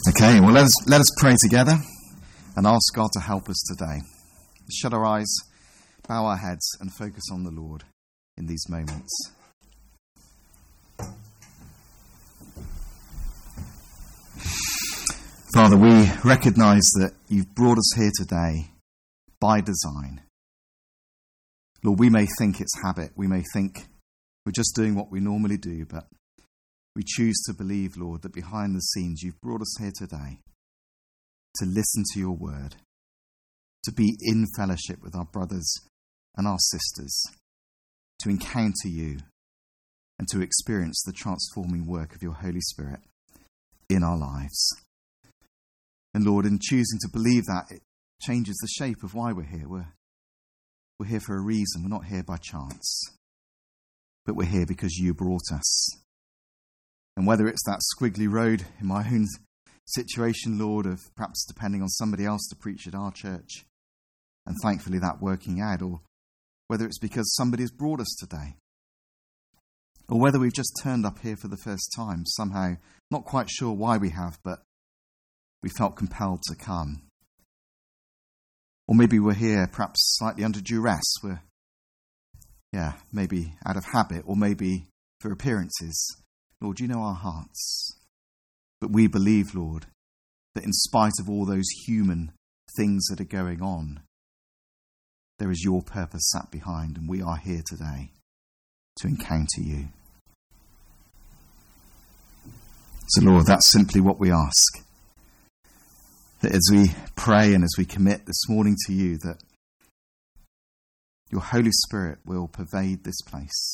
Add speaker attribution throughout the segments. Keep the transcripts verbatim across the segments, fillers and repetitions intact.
Speaker 1: Okay, well let us, let us pray together and ask God to help us today. Shut our eyes, bow our heads and focus on the Lord in these moments. Father, we recognise that you've brought us here today by design. Lord, we may think it's habit, we may think we're just doing what we normally do, but we choose to believe, Lord, that behind the scenes you've brought us here today to listen to your word, to be in fellowship with our brothers and our sisters, to encounter you and to experience the transforming work of your Holy Spirit in our lives. And Lord, in choosing to believe that, it changes the shape of why we're here. We're, we're here for a reason. We're not here by chance, but we're here because you brought us. And whether it's that squiggly road in my own situation, Lord, of perhaps depending on somebody else to preach at our church, and thankfully that working out, or whether it's because somebody has brought us today, or whether we've just turned up here for the first time, somehow, not quite sure why we have, but we felt compelled to come. Or maybe we're here perhaps slightly under duress, we're, yeah, maybe out of habit, or maybe for appearances. Lord, you know our hearts. But we believe, Lord, that in spite of all those human things that are going on, there is your purpose sat behind, and we are here today to encounter you. So, Lord, that's simply what we ask. That as we pray and as we commit this morning to you, that your Holy Spirit will pervade this place.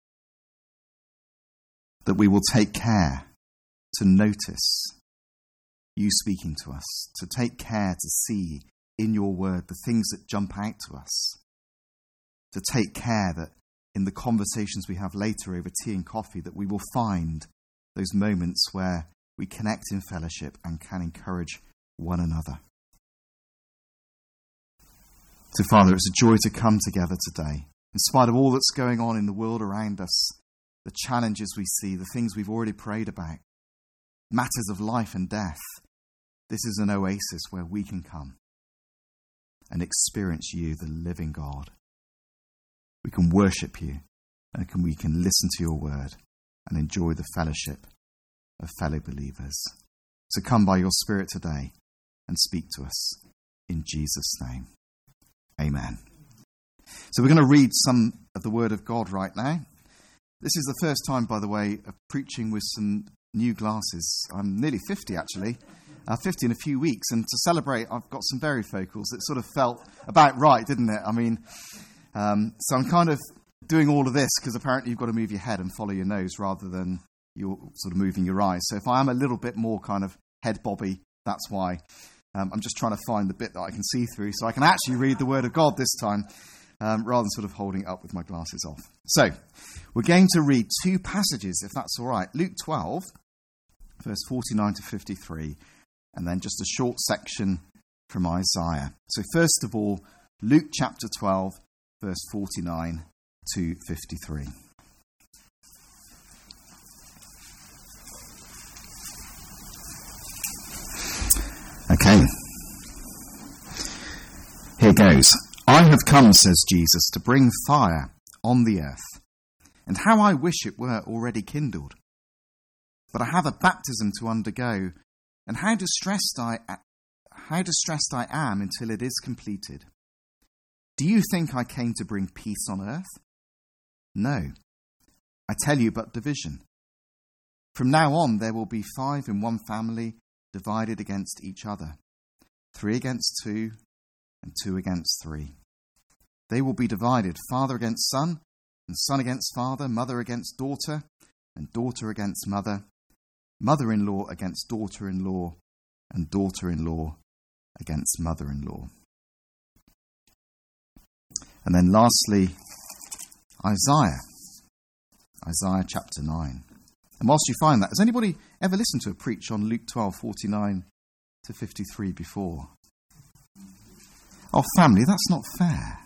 Speaker 1: That we will take care to notice you speaking to us, to take care to see in your word the things that jump out to us, to take care that in the conversations we have later over tea and coffee, that we will find those moments where we connect in fellowship and can encourage one another. So, Father, it's a joy to come together today. In spite of all that's going on in the world around us, the challenges we see, the things we've already prayed about, matters of life and death, this is an oasis where we can come and experience you, the living God. We can worship you, and we can listen to your word and enjoy the fellowship of fellow believers. So come by your Spirit today and speak to us in Jesus' name. Amen. So we're going to read some of the word of God right now. This is the first time, by the way, of preaching with some new glasses. I'm nearly fifty, actually. Uh, fifty in a few weeks. And to celebrate, I've got some varifocals. It sort of felt about right, didn't it? I mean, um, so I'm kind of doing all of this because apparently you've got to move your head and follow your nose rather than you're sort of moving your eyes. So if I am a little bit more kind of head bobby, that's why. Um, I'm just trying to find the bit that I can see through so I can actually read the Word of God this time, um, rather than sort of holding it up with my glasses off. So, we're going to read two passages, if that's all right. Luke twelve, verse forty-nine to fifty-three, and then just a short section from Isaiah. So first of all, Luke chapter twelve, verse forty-nine to fifty-three. Okay. Here goes. I have come, says Jesus, to bring fire on the earth, and how I wish it were already kindled. But I have a baptism to undergo, and how distressed I how distressed I am until it is completed. Do you think I came to bring peace on earth? No, I tell you, but division. From now on there will be five in one family, divided against each other, three against two, and two against three. They will be divided, father against son, and son against father, mother against daughter, and daughter against mother, mother-in-law against daughter-in-law, and daughter-in-law against mother-in-law. And then lastly, Isaiah, Isaiah chapter nine. And whilst you find that, has anybody ever listened to a preach on Luke twelve, forty-nine to fifty-three before? Oh, family, that's not fair.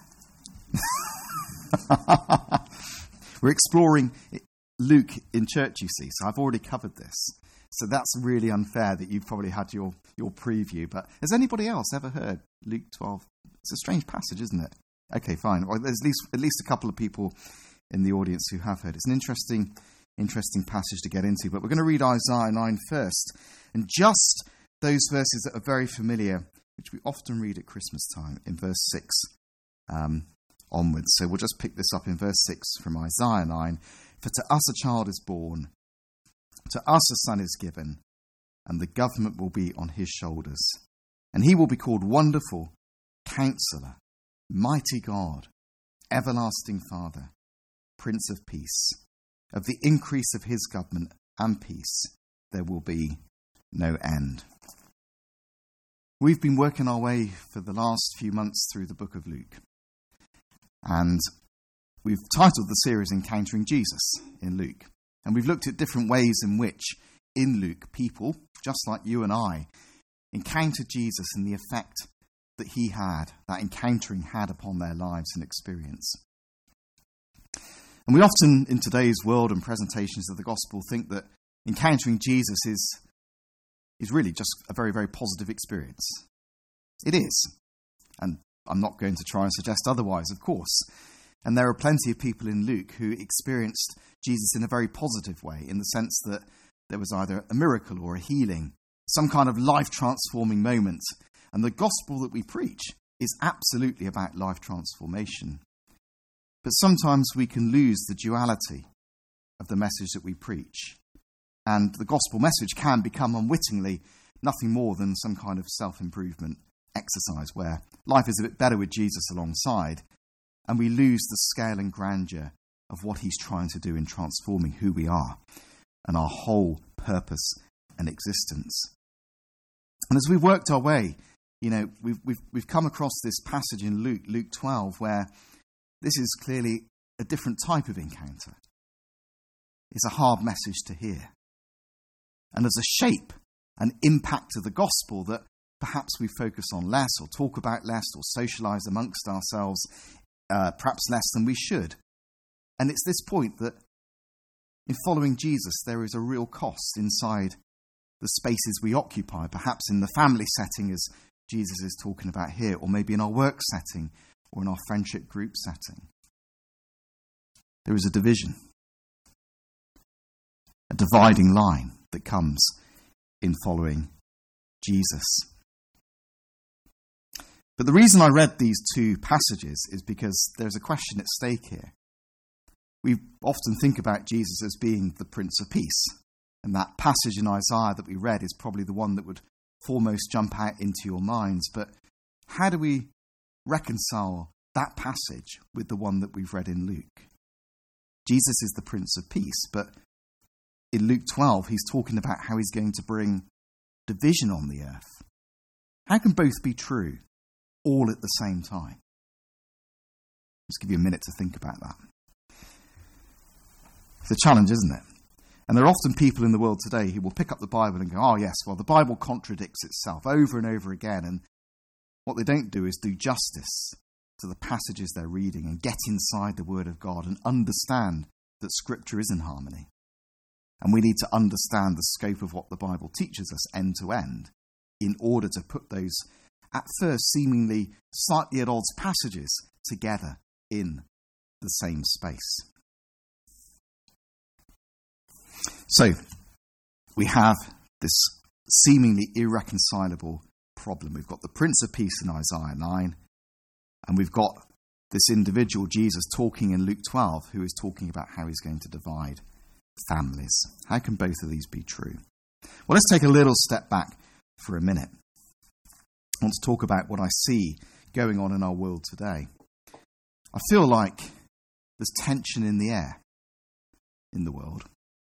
Speaker 1: We're exploring Luke in church, you see, so I've already covered this. So that's really unfair that you've probably had your, your preview. But has anybody else ever heard Luke twelve? It's a strange passage, isn't it? Okay, fine. Well, there's at least, at least a couple of people in the audience who have heard. It's an interesting, interesting passage to get into. But we're going to read Isaiah nine first. And just those verses that are very familiar, which we often read at Christmas time, in verse six um, onwards. So we'll just pick this up in verse six from Isaiah nine. For to us a child is born, to us a son is given, and the government will be on his shoulders. And he will be called Wonderful, Counselor, Mighty God, Everlasting Father, Prince of Peace. Of the increase of his government and peace there will be no end. We've been working our way for the last few months through the book of Luke. And we've titled the series Encountering Jesus in Luke. And we've looked at different ways in which, in Luke, people, just like you and I, encountered Jesus and the effect that he had, that encountering had upon their lives and experience. And we often, in today's world and presentations of the gospel, think that encountering Jesus is, is really just a very, very positive experience. It is. And I'm not going to try and suggest otherwise, of course. And there are plenty of people in Luke who experienced Jesus in a very positive way, in the sense that there was either a miracle or a healing, some kind of life-transforming moment. And the gospel that we preach is absolutely about life transformation. But sometimes we can lose the duality of the message that we preach. And the gospel message can become unwittingly nothing more than some kind of self-improvement exercise where life is a bit better with Jesus alongside, and we lose the scale and grandeur of what he's trying to do in transforming who we are and our whole purpose and existence. And as we've worked our way, you know, we've we've we've come across this passage in Luke, Luke twelve, where this is clearly a different type of encounter. It's a hard message to hear. And as a shape and impact of the gospel that perhaps we focus on less or talk about less or socialise amongst ourselves uh, perhaps less than we should. And it's this point that in following Jesus, there is a real cost inside the spaces we occupy, perhaps in the family setting as Jesus is talking about here, or maybe in our work setting or in our friendship group setting. There is a division, a dividing line that comes in following Jesus. But the reason I read these two passages is because there's a question at stake here. We often think about Jesus as being the Prince of Peace, and that passage in Isaiah that we read is probably the one that would foremost jump out into your minds. But how do we reconcile that passage with the one that we've read in Luke? Jesus is the Prince of Peace, but in Luke twelve, he's talking about how he's going to bring division on the earth. How can both be true all at the same time? Let's give you a minute to think about that. It's a challenge, isn't it? And there are often people in the world today who will pick up the Bible and go, oh yes, well the Bible contradicts itself over and over again. And what they don't do is do justice to the passages they're reading and get inside the Word of God and understand that Scripture is in harmony. And we need to understand the scope of what the Bible teaches us end to end in order to put those at first seemingly slightly at odds passages together in the same space. So, we have this seemingly irreconcilable problem. We've got the Prince of Peace in Isaiah nine, and we've got this individual, Jesus, talking in Luke twelve, who is talking about how he's going to divide families. How can both of these be true? Well, let's take a little step back for a minute. I want to talk about what I see going on in our world today. I feel like there's tension in the air in the world.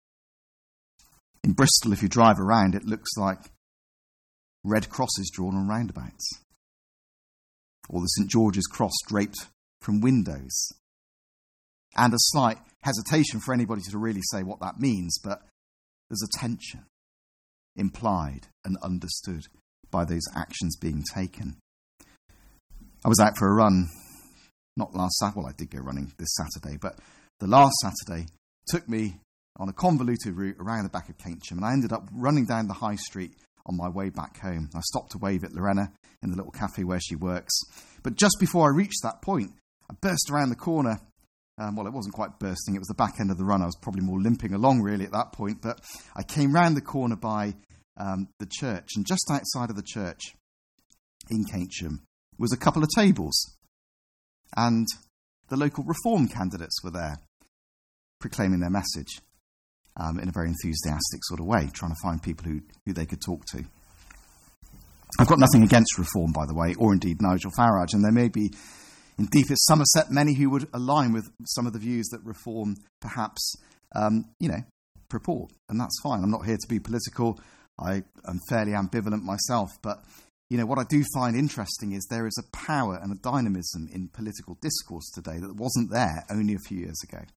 Speaker 1: In Bristol, if you drive around, it looks like red crosses drawn on roundabouts, or the St George's Cross draped from windows. And a slight hesitation for anybody to really say what that means, but there's a tension implied and understood by those actions being taken. I was out for a run, not last Saturday, well I did go running this Saturday, but the last Saturday took me on a convoluted route around the back of Keynsham, and I ended up running down the high street on my way back home. I stopped to wave at Lorena in the little cafe where she works. But just before I reached that point, I burst around the corner. Um, well, it wasn't quite bursting. It was the back end of the run. I was probably more limping along, really, at that point. But I came round the corner by um, the church, and just outside of the church in Keynsham was a couple of tables. And the local Reform candidates were there, proclaiming their message. Um, in a very enthusiastic sort of way, trying to find people who, who they could talk to. I've got nothing against Reform, by the way, or indeed Nigel Farage, and there may be in deepest Somerset many who would align with some of the views that Reform perhaps, um, you know, purport, and that's fine. I'm not here to be political. I am fairly ambivalent myself, but, you know, what I do find interesting is there is a power and a dynamism in political discourse today that wasn't there only a few years ago.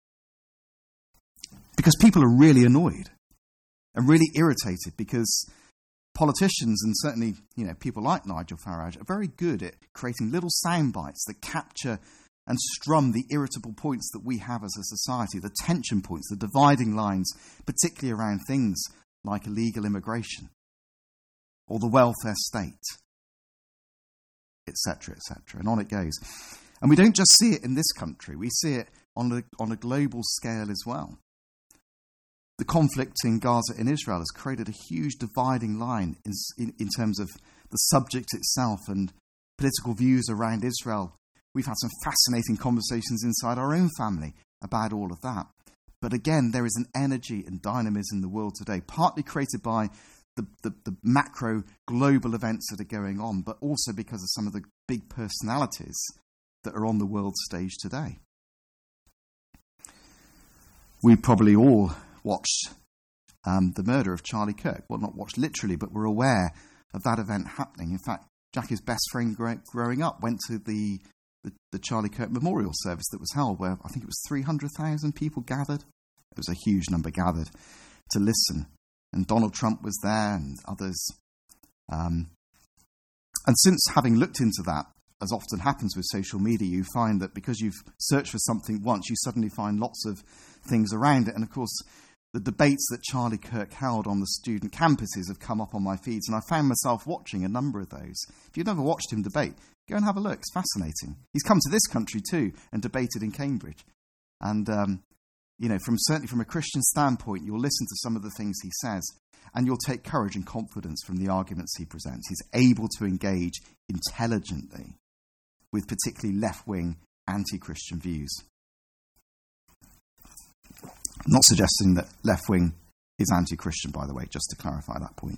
Speaker 1: Because people are really annoyed and really irritated because politicians, and certainly, you know, people like Nigel Farage, are very good at creating little sound bites that capture and strum the irritable points that we have as a society, the tension points, the dividing lines, particularly around things like illegal immigration or the welfare state, et cetera, et cetera, and on it goes. And we don't just see it in this country, we see it on a, on a global scale as well. The conflict in Gaza and Israel has created a huge dividing line in, in, in terms of the subject itself and political views around Israel. We've had some fascinating conversations inside our own family about all of that. But again, there is an energy and dynamism in the world today, partly created by the, the, the macro global events that are going on, but also because of some of the big personalities that are on the world stage today. We probably all watched um, the murder of Charlie Kirk. Well, not watched literally, but we're aware of that event happening. In fact, Jackie's best friend grow- growing up went to the, the, the Charlie Kirk memorial service that was held, where I think it was three hundred thousand people gathered. It was a huge number gathered to listen. And Donald Trump was there and others. Um, and since having looked into that, as often happens with social media, you find that because you've searched for something once, you suddenly find lots of things around it. And of course, the debates that Charlie Kirk held on the student campuses have come up on my feeds, and I found myself watching a number of those. If you've never watched him debate, go and have a look. It's fascinating. He's come to this country too and debated in Cambridge. And, um, you know, from certainly from a Christian standpoint, you'll listen to some of the things he says, and you'll take courage and confidence from the arguments he presents. He's able to engage intelligently with particularly left-wing anti-Christian views. I'm not suggesting that left-wing is anti-Christian, by the way, just to clarify that point.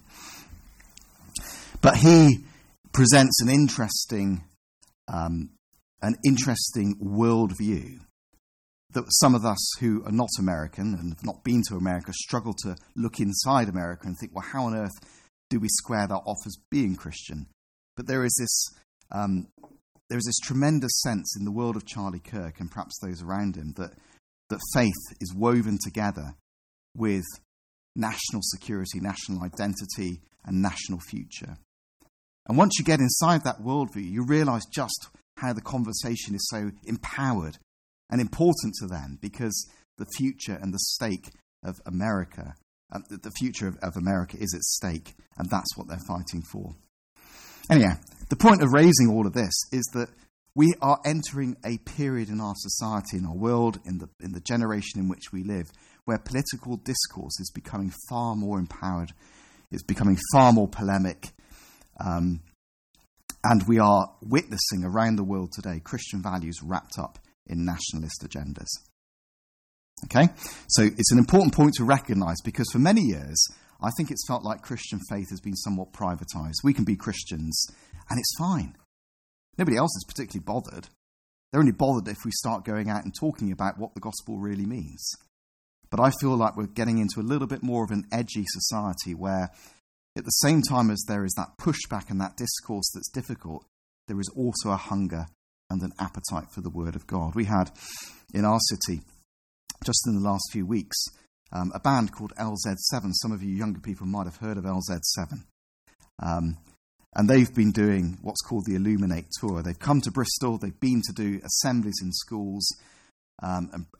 Speaker 1: But he presents an interesting, um, an interesting worldview that some of us who are not American and have not been to America struggle to look inside America and think, well, how on earth do we square that off as being Christian? But there is this um, there is this tremendous sense in the world of Charlie Kirk and perhaps those around him that that faith is woven together with national security, national identity, and national future. And once you get inside that worldview, you realise just how the conversation is so empowered and important to them, because the future and the stake of America, uh, the future of, of America is at stake, and that's what they're fighting for. Anyhow, the point of raising all of this is that we are entering a period in our society, in our world, in the in the generation in which we live, where political discourse is becoming far more empowered, it's becoming far more polemic, um, and we are witnessing around the world today Christian values wrapped up in nationalist agendas. Okay? So it's an important point to recognise, because for many years, I think it's felt like Christian faith has been somewhat privatised. We can be Christians, and it's fine. Nobody else is particularly bothered. They're only bothered if we start going out and talking about what the gospel really means. But I feel like we're getting into a little bit more of an edgy society where, at the same time as there is that pushback and that discourse that's difficult, there is also a hunger and an appetite for the word of God. We had in our city, just in the last few weeks, um, a band called L Z seven. Some of you younger people might have heard of L Z seven. Um, and they've been doing what's called the Illuminate Tour. They've come to Bristol, they've been to do assemblies in schools, um, and, and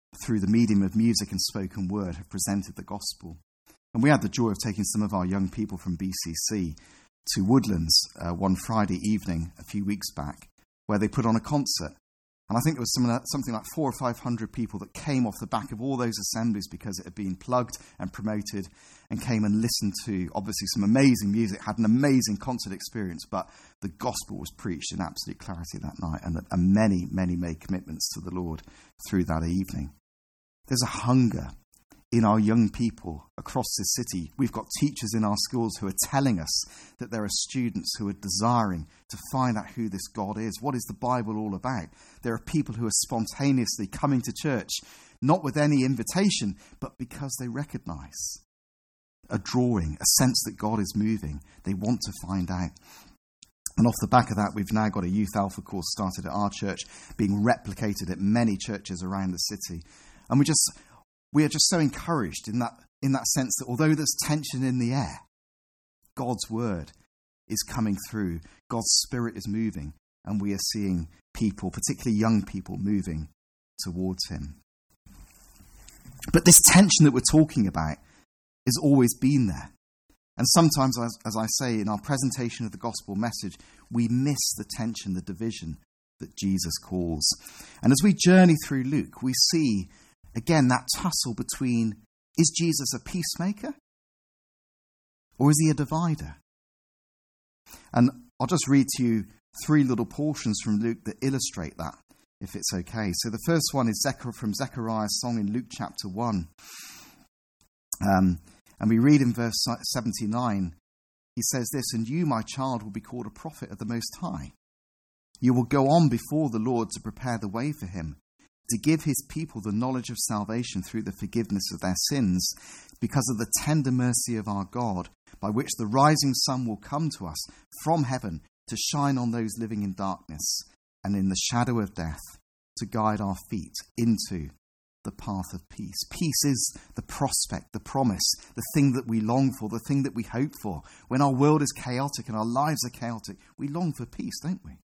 Speaker 1: through the medium of music and spoken word, have presented the gospel. And we had the joy of taking some of our young people from B C C to Woodlands uh, one Friday evening a few weeks back, where they put on a concert. And I think there was some, something like four or five hundred people that came off the back of all those assemblies because it had been plugged and promoted, and came and listened to, obviously, some amazing music, had an amazing concert experience, but the gospel was preached in absolute clarity that night, and, and many, many made commitments to the Lord through that evening. There's a hunger in our young people across this city. We've got teachers in our schools who are telling us that there are students who are desiring to find out who this God is. What is the Bible all about? There are people who are spontaneously coming to church, not with any invitation, but because they recognise a drawing, a sense that God is moving. They want to find out. And off the back of that, we've now got a Youth Alpha course started at our church, being replicated at many churches around the city. And we just... We are just so encouraged in that in that sense that although there's tension in the air, God's word is coming through, God's spirit is moving, and we are seeing people, particularly young people, moving towards him. But this tension that we're talking about has always been there. And sometimes, as, as I say, in our presentation of the gospel message, we miss the tension, the division that Jesus calls. And as we journey through Luke, we see again, that tussle between, is Jesus a peacemaker? Or is he a divider? And I'll just read to you three little portions from Luke that illustrate that, if it's okay. So the first one is from Zechariah's song in Luke chapter one. Um, and we read in verse seventy-nine, he says this, "And you, my child, will be called a prophet of the Most High. You will go on before the Lord to prepare the way for him, to give his people the knowledge of salvation through the forgiveness of their sins, because of the tender mercy of our God, by which the rising sun will come to us from heaven to shine on those living in darkness and in the shadow of death, to guide our feet into the path of peace." Peace is the prospect, the promise, the thing that we long for, the thing that we hope for. When our world is chaotic and our lives are chaotic, we long for peace, don't we?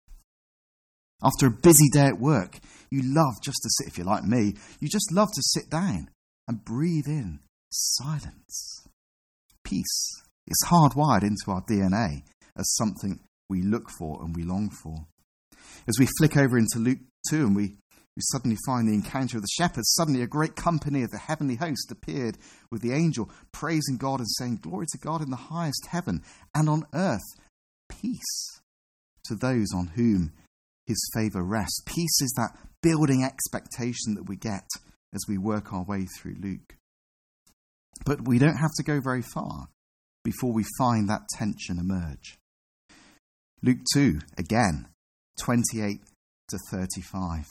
Speaker 1: After a busy day at work, you love just to sit, if you're like me, you just love to sit down and breathe in silence. Peace is hardwired into our D N A as something we look for and we long for. As we flick over into Luke two and we, we suddenly find the encounter of the shepherds, suddenly a great company of the heavenly host appeared with the angel, praising God and saying, "Glory to God in the highest heaven, and on earth peace to those on whom his favour rests." Peace is that building expectation that we get as we work our way through Luke. But we don't have to go very far before we find that tension emerge. Luke two, again, twenty-eight to thirty-five.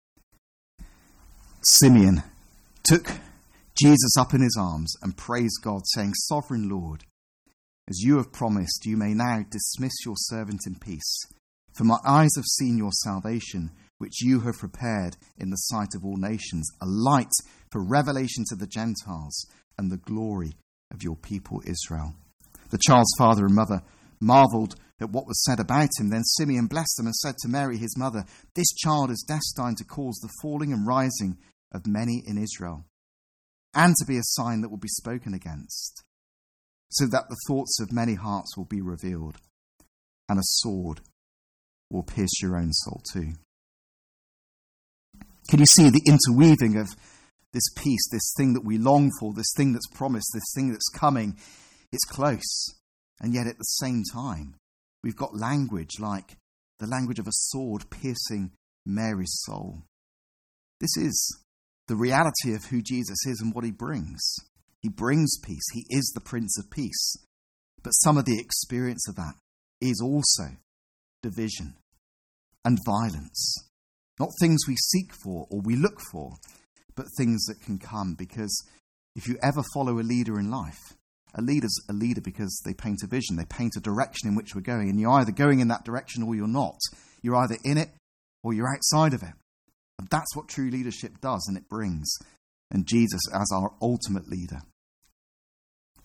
Speaker 1: Simeon took Jesus up in his arms and praised God, saying, "Sovereign Lord, as you have promised, you may now dismiss your servant in peace. For my eyes have seen your salvation, which you have prepared in the sight of all nations, a light for revelation to the Gentiles and the glory of your people Israel." The child's father and mother marvelled at what was said about him. Then Simeon blessed them and said to Mary, his mother, "This child is destined to cause the falling and rising of many in Israel, and to be a sign that will be spoken against, so that the thoughts of many hearts will be revealed, and a sword will pierce your own soul too." Can you see the interweaving of this peace, this thing that we long for, this thing that's promised, this thing that's coming? It's close, and yet at the same time, we've got language like the language of a sword piercing Mary's soul. This is the reality of who Jesus is and what he brings. He brings peace. He is the Prince of Peace. But some of the experience of that is also division and violence. Not things we seek for or we look for, but things that can come. Because if you ever follow a leader in life, a leader's a leader because they paint a vision, they paint a direction in which we're going, and you're either going in that direction or you're not. You're either in it or you're outside of it. And that's what true leadership does, and it brings. And Jesus as our ultimate leader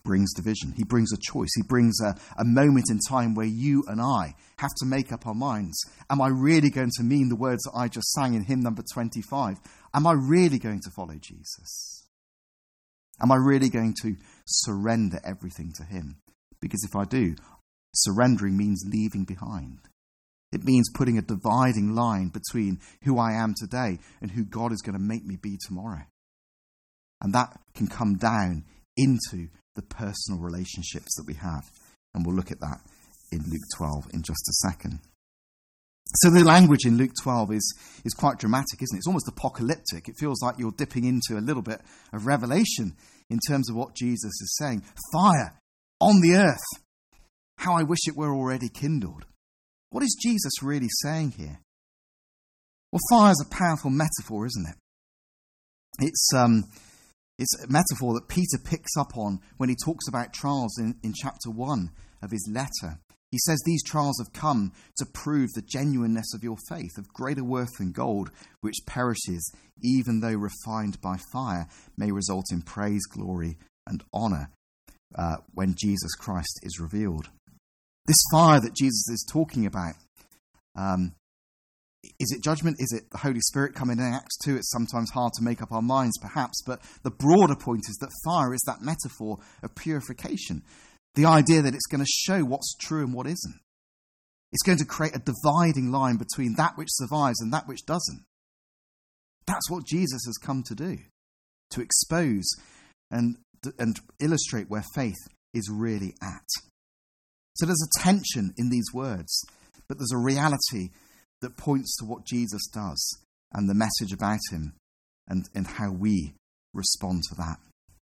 Speaker 1: brings division. He brings a choice. He brings a, a moment in time where you and I have to make up our minds. Am I really going to mean the words that I just sang in hymn number twenty-five? Am I really going to follow Jesus? Am I really going to surrender everything to him? Because if I do, surrendering means leaving behind. It means putting a dividing line between who I am today and who God is going to make me be tomorrow. And that can come down into the personal relationships that we have. And we'll look at that in Luke twelve in just a second. So the language in Luke twelve is, is quite dramatic, isn't it? It's almost apocalyptic. It feels like you're dipping into a little bit of revelation in terms of what Jesus is saying. Fire on the earth. How I wish it were already kindled. What is Jesus really saying here? Well, fire is a powerful metaphor, isn't it? It's um, it's a metaphor that Peter picks up on when he talks about trials in, in chapter one of his letter. He says these trials have come to prove the genuineness of your faith, of greater worth than gold, which perishes, even though refined by fire, may result in praise, glory, and honour uh, when Jesus Christ is revealed. This fire that Jesus is talking about, um, is it judgment? Is it the Holy Spirit coming in Acts two? It's sometimes hard to make up our minds, perhaps, but the broader point is that fire is that metaphor of purification. The idea that it's going to show what's true and what isn't. It's going to create a dividing line between that which survives and that which doesn't. That's what Jesus has come to do, to expose and, and illustrate where faith is really at. So there's a tension in these words, but there's a reality that points to what Jesus does and the message about him and, and how we respond to that.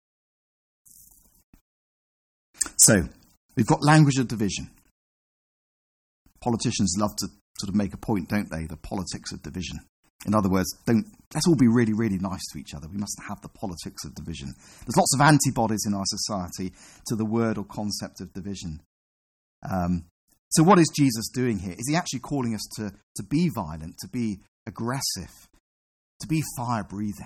Speaker 1: So, we've got language of division. Politicians love to sort of make a point, don't they? The politics of division. In other words, don't let's all be really, really nice to each other. We mustn't have the politics of division. There's lots of antibodies in our society to the word or concept of division. Um, so what is Jesus doing here? Is he actually calling us to, to be violent, to be aggressive, to be fire-breathing?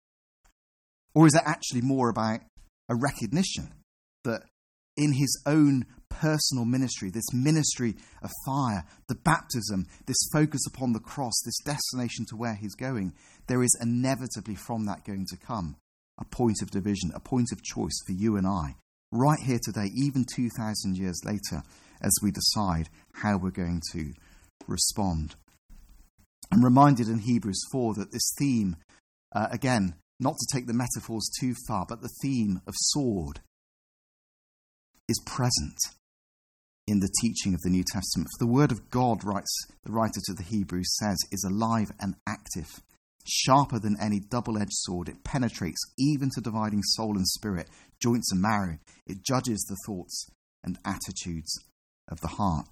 Speaker 1: Or is it actually more about a recognition that in his own personal ministry, this ministry of fire, the baptism, this focus upon the cross, this destination to where he's going, there is inevitably from that going to come a point of division, a point of choice for you and I, right here today, even two thousand years later, as we decide how we're going to respond. I'm reminded in Hebrews four that this theme, uh, again, not to take the metaphors too far, but the theme of sword is present in the teaching of the New Testament. For the word of God, writes the writer to the Hebrews, says, is alive and active, sharper than any double-edged sword. It penetrates even to dividing soul and spirit, joints and marrow. It judges the thoughts and attitudes of the heart.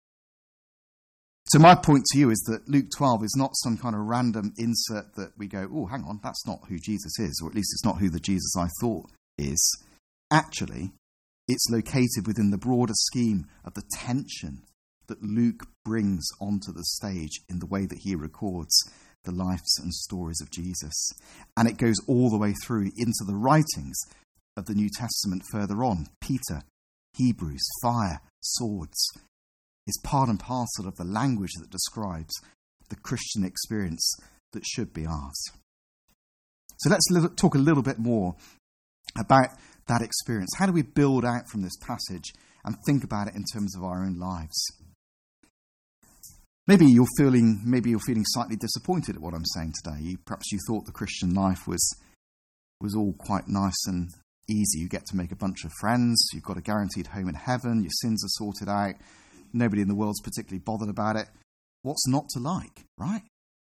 Speaker 1: So my point to you is that Luke twelve is not some kind of random insert that we go, oh, hang on, that's not who Jesus is, or at least it's not who the Jesus I thought is. Actually, it's located within the broader scheme of the tension that Luke brings onto the stage in the way that he records the lives and stories of Jesus. And it goes all the way through into the writings of the New Testament further on. Peter, Hebrews, fire, swords is part and parcel of the language that describes the Christian experience that should be ours. So let's talk a little bit more about that experience. How do we build out from this passage and think about it in terms of our own lives? Maybe you're feeling, maybe you're feeling slightly disappointed at what I'm saying today. You, perhaps you thought the Christian life was was all quite nice and easy. You get to make a bunch of friends. You've got a guaranteed home in heaven. Your sins are sorted out. Nobody in the world's particularly bothered about it. What's not to like, right?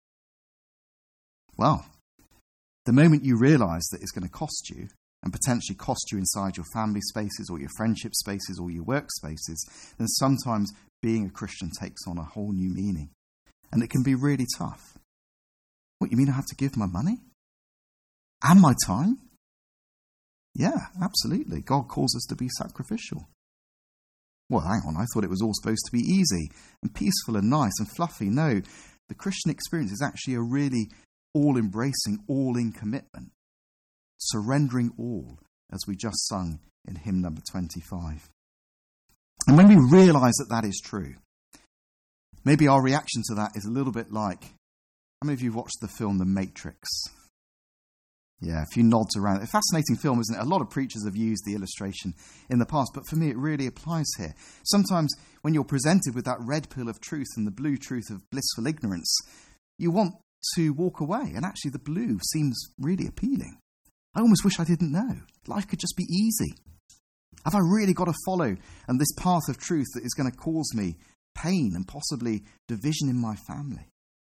Speaker 1: Well, the moment you realise that it's going to cost you, and potentially cost you inside your family spaces or your friendship spaces or your work spaces, then sometimes being a Christian takes on a whole new meaning. And it can be really tough. What, you mean I have to give my money? And my time? Yeah, absolutely. God calls us to be sacrificial. Well, hang on, I thought it was all supposed to be easy and peaceful and nice and fluffy. No, the Christian experience is actually a really all-embracing, all-in commitment. Surrendering all as we just sung in hymn number twenty-five. And when we realise that that is true, maybe our reaction to that is a little bit like, how many of you have watched the film The Matrix? Yeah, a few nods around. A fascinating film, isn't it? A lot of preachers have used the illustration in the past, but for me it really applies here. Sometimes when you're presented with that red pill of truth and the blue truth of blissful ignorance, you want to walk away, and actually the blue seems really appealing. I almost wish I didn't know. Life could just be easy. Have I really got to follow and this path of truth that is going to cause me pain and possibly division in my family?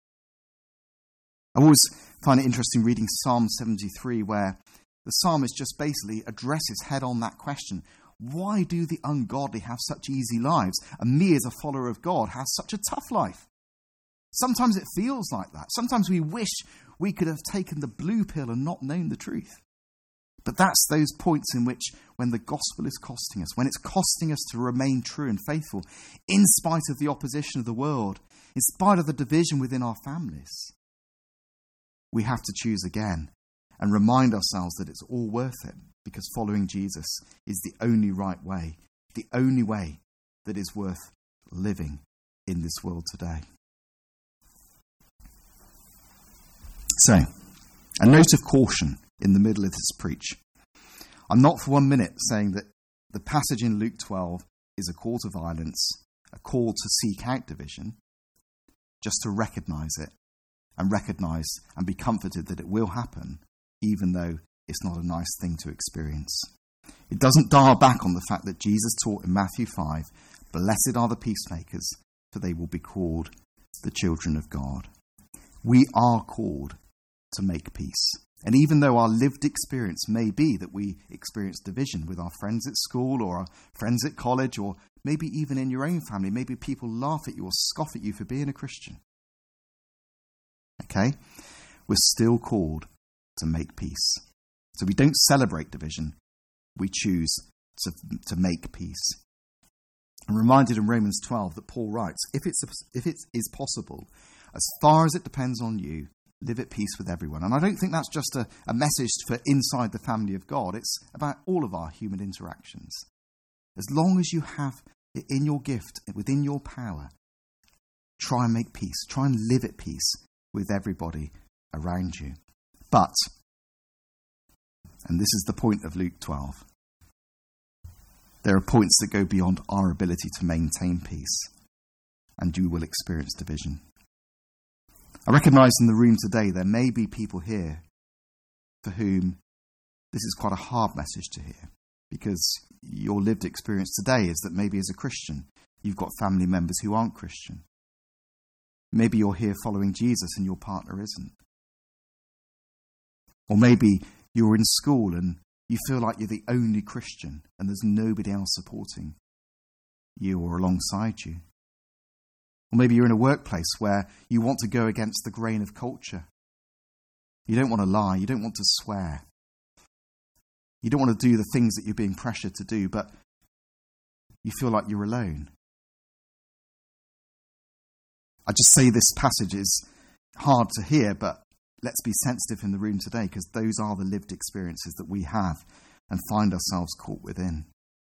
Speaker 1: I always find it interesting reading Psalm seventy-three, where the psalmist just basically addresses head on that question. Why do the ungodly have such easy lives, and me as a follower of God has such a tough life? Sometimes it feels like that. Sometimes we wish we could have taken the blue pill and not known the truth. But that's those points in which, when the gospel is costing us, when it's costing us to remain true and faithful, in spite of the opposition of the world, in spite of the division within our families, we have to choose again and remind ourselves that it's all worth it, because following Jesus is the only right way, the only way that is worth living in this world today. So, a note of caution in the middle of this preach. I'm not for one minute saying that the passage in Luke twelve is a call to violence, a call to seek out division, just to recognise it and recognise and be comforted that it will happen, even though it's not a nice thing to experience. It doesn't dial back on the fact that Jesus taught in Matthew five, "Blessed are the peacemakers, for they will be called the children of God." We are called to make peace. And even though our lived experience may be that we experience division with our friends at school or our friends at college, or maybe even in your own family, maybe people laugh at you or scoff at you for being a Christian. Okay? We're still called to make peace. So we don't celebrate division, we choose to, to make peace. I'm reminded in Romans twelve that Paul writes, if it's if it is possible, as far as it depends on you, live at peace with everyone. And I don't think that's just a, a message for inside the family of God. It's about all of our human interactions. As long as you have it in your gift, within your power, try and make peace. Try and live at peace with everybody around you. But, and this is the point of Luke twelve, there are points that go beyond our ability to maintain peace, and you will experience division. I recognise in the room today there may be people here for whom this is quite a hard message to hear, because your lived experience today is that maybe as a Christian you've got family members who aren't Christian. Maybe you're here following Jesus and your partner isn't. Or maybe you're in school and you feel like you're the only Christian and there's nobody else supporting you or alongside you. Or maybe you're in a workplace where you want to go against the grain of culture. You don't want to lie. You don't want to swear. You don't want to do the things that you're being pressured to do, but you feel like you're alone. I just say this passage is hard to hear, but let's be sensitive in the room today, because those are the lived experiences that we have and find ourselves caught within.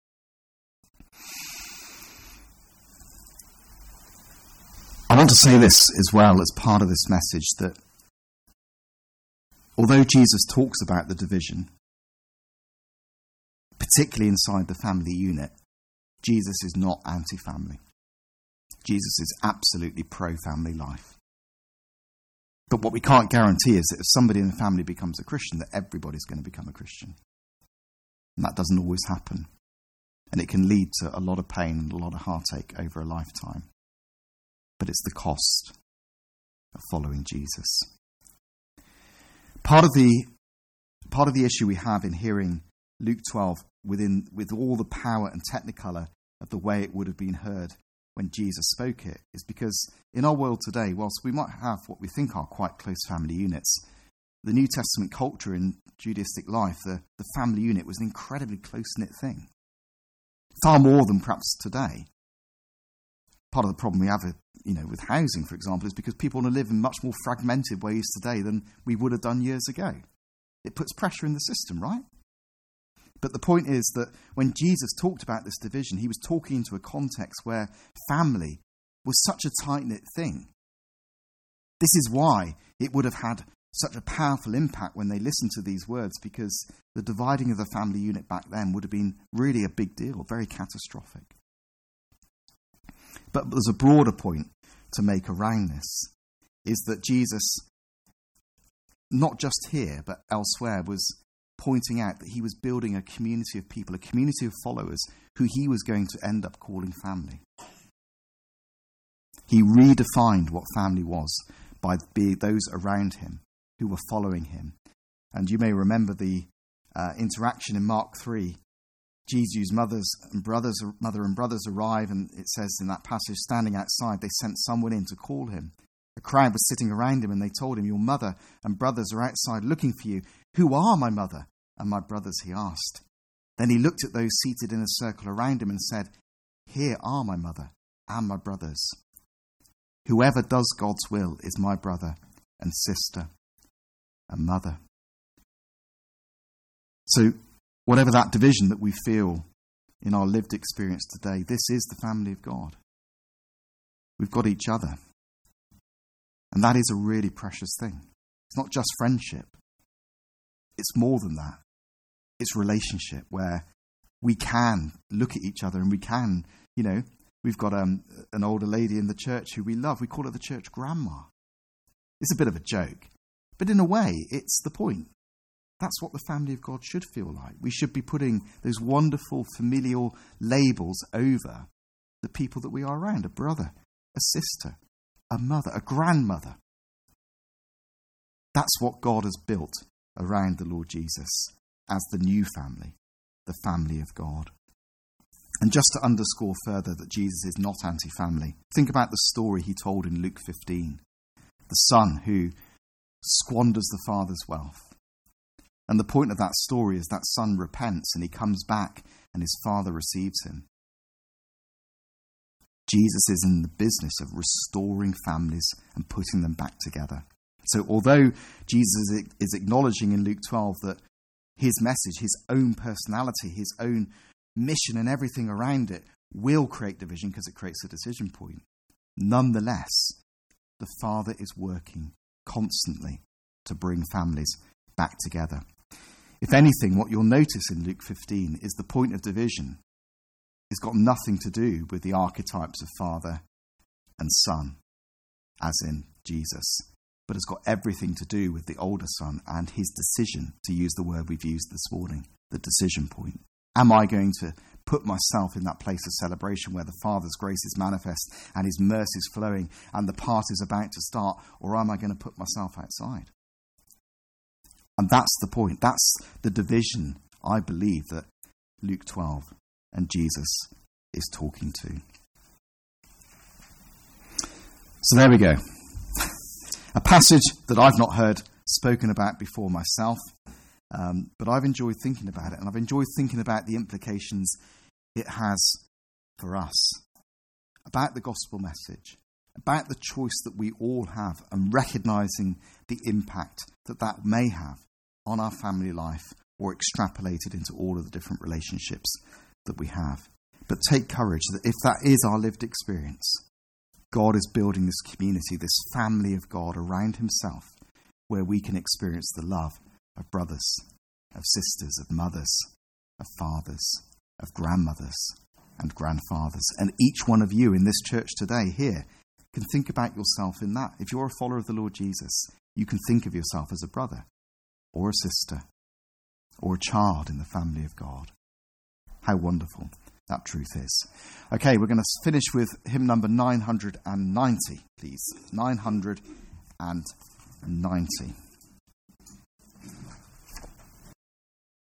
Speaker 1: I want to say this as well as part of this message, that although Jesus talks about the division, particularly inside the family unit, Jesus is not anti-family. Jesus is absolutely pro-family life. But what we can't guarantee is that if somebody in the family becomes a Christian, that everybody's going to become a Christian. And that doesn't always happen. And it can lead to a lot of pain and a lot of heartache over a lifetime. But it's the cost of following Jesus. Part of the part of the issue we have in hearing Luke twelve within with all the power and technicolor of the way it would have been heard when Jesus spoke it is because in our world today, whilst we might have what we think are quite close family units, the New Testament culture in Judaistic life, the, the family unit was an incredibly close-knit thing. Far more than perhaps today. Part of the problem we have with, you know, with housing, for example, is because people want to live in much more fragmented ways today than we would have done years ago. It puts pressure in the system, right? But the point is that when Jesus talked about this division, he was talking into a context where family was such a tight-knit thing. This is why it would have had such a powerful impact when they listened to these words, because the dividing of the family unit back then would have been really a big deal, very catastrophic. But there's a broader point to make around this, is that Jesus, not just here but elsewhere, was pointing out that he was building a community of people, a community of followers who he was going to end up calling family. He redefined what family was by being those around him who were following him. And you may remember the uh, interaction in Mark three. Jesus' mothers and brothers, mother and brothers arrive, and it says in that passage, standing outside, they sent someone in to call him. A crowd was sitting around him, and they told him, your mother and brothers are outside looking for you. Who are my mother and my brothers, he asked. Then he looked at those seated in a circle around him and said, here are my mother and my brothers. Whoever does God's will is my brother and sister and mother. So, whatever that division that we feel in our lived experience today, this is the family of God. We've got each other. And that is a really precious thing. It's not just friendship. It's more than that. It's relationship where we can look at each other and we can, you know, we've got um, an older lady in the church who we love. We call her the church grandma. It's a bit of a joke. But in a way, it's the point. That's what the family of God should feel like. We should be putting those wonderful familial labels over the people that we are around. A brother, a sister, a mother, a grandmother. That's what God has built around the Lord Jesus as the new family, the family of God. And just to underscore further that Jesus is not anti-family, think about the story he told in Luke fifteen. The son who squanders the father's wealth. And the point of that story is that son repents and he comes back and his father receives him. Jesus is in the business of restoring families and putting them back together. So although Jesus is acknowledging in Luke twelve that his message, his own personality, his own mission and everything around it will create division because it creates a decision point, nonetheless, the Father is working constantly to bring families back together. If anything, what you'll notice in Luke fifteen is the point of division has got nothing to do with the archetypes of father and son, as in Jesus, but has got everything to do with the older son and his decision, to use the word we've used this morning, the decision point. Am I going to put myself in that place of celebration where the Father's grace is manifest and his mercy is flowing and the party is about to start, or am I going to put myself outside? And that's the point. That's the division, I believe, that Luke twelve and Jesus is talking to. So there we go. A passage that I've not heard spoken about before myself, um, but I've enjoyed thinking about it, and I've enjoyed thinking about the implications it has for us, about the gospel message, about the choice that we all have, and recognising the impact that that may have on our family life, or extrapolated into all of the different relationships that we have. But take courage that if that is our lived experience, God is building this community, this family of God around himself, where we can experience the love of brothers, of sisters, of mothers, of fathers, of grandmothers and grandfathers. And each one of you in this church today here can think about yourself in that. If you're a follower of the Lord Jesus, you can think of yourself as a brother or a sister or a child in the family of God. How wonderful that truth is. Okay, we're going to finish with hymn number nine hundred ninety, please. nine hundred ninety.